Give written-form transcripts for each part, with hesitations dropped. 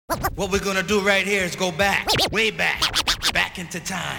What we're gonna do right here is go back, way back, back into time.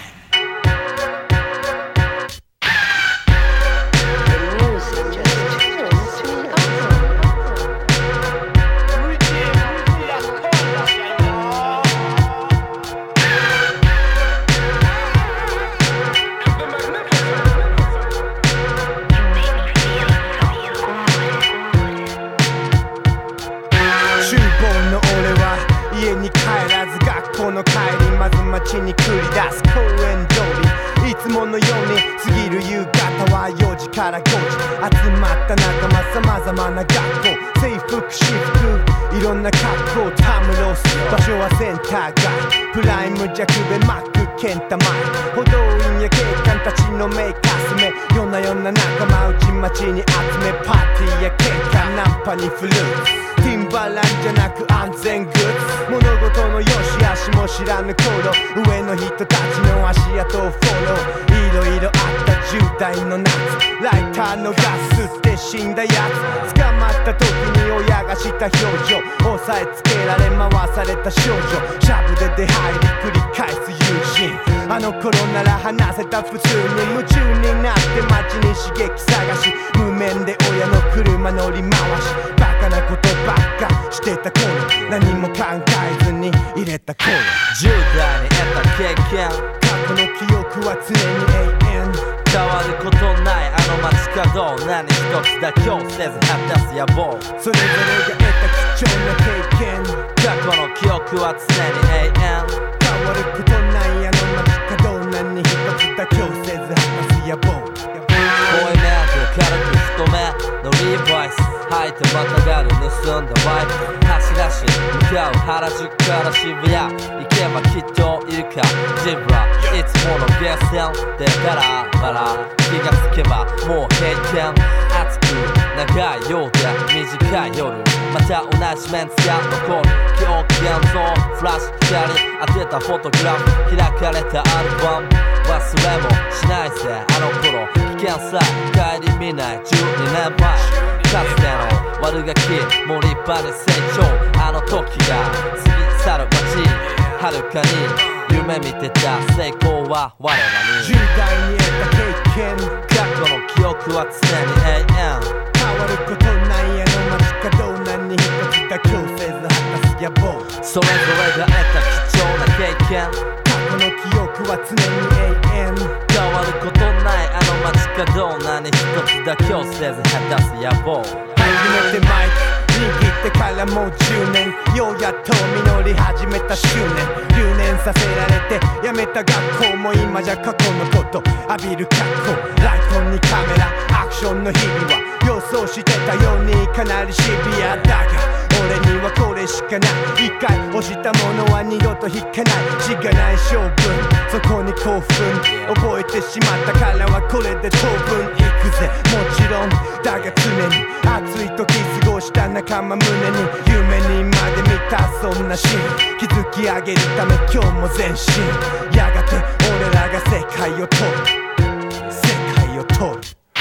この帰りまず街に繰り出す公園通りいつものように過ぎる夕方は4時から5時集まった仲間様々な学校制服私服いろんな格好たむろす場所はセンター街プライムジャクベマックケンタ前歩道員や警官たちの目かすめ夜な夜な仲間内町に集めパーティーや喧嘩ナンパにフルーツティンバランじゃなく安全グッズ物事の良し悪しも知らぬ頃上の人たちの足跡をフォローいろいろあった10代の夏ライターのガス吸って死んだやつ捕まった時に親がした表情押さえつけられ回された少女シャブで出入り繰り返す友人あの頃なら話せた普通に夢中になって街に刺激探し無面で親の車乗り回しバカなことばっかしてた頃何も考えずに入れた頃 10代に得た経験過去の記憶は常に永遠変わることないあの街角何一つ妥協せず果たす野望それぞれが得た貴重な経験過去の記憶は常に永遠変わることないあの街角何一つ妥協せず果たす野望濃いめで軽く太めのリーバイス履いてまたがる盗んだバイク走らし向かう原宿から渋谷行けばきっといるかジブラいつものゲーセンでダラダラ気がつけばもう閉店熱く長いようで短い夜また同じメンツが残る記憶現像フラッシュ光当てたフォトグラフ開かれたアルバム忘れもしないぜあの頃危険さえ顧みない12年前かつての悪ガキも立派に成長あの時が過ぎ去る街はるかに夢見てた成功は我らに 10代に得た経験過去の記憶は常に永遠変わることないあの街角何一つ妥協せず果たす野望それぞれが得た貴重な経験過去の記憶は常に永遠変わることないあの街角何一つ妥協せず果たす野望初めてマイク握ってからもう10年ようやっと実り始めた執念留年させられて辞めた学校も今じゃ過去のこと浴びる脚光ライトにカメラアクションの日々は予想してたようにかなりシビアだが俺にはこれしかない一回押したものは二度と引かないしがない性分そこに興奮覚えてしまったからはこれで当分いくぜもちろんだが常に暑い時過ごした仲間胸に夢にまで見たそんなシーン築き上げるため今日も前進やがて俺らが世界を取る世界を取る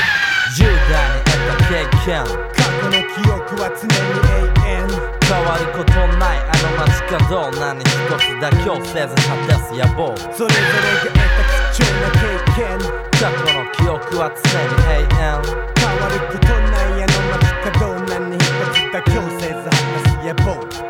10代に得た経験過去の記憶は常に永遠変わることないあの街角何一つ妥協せず果たす野望それぞれが得た貴重な経験過去の記憶は常に永遠変わることないあの街角何一つ妥協せず果たす野望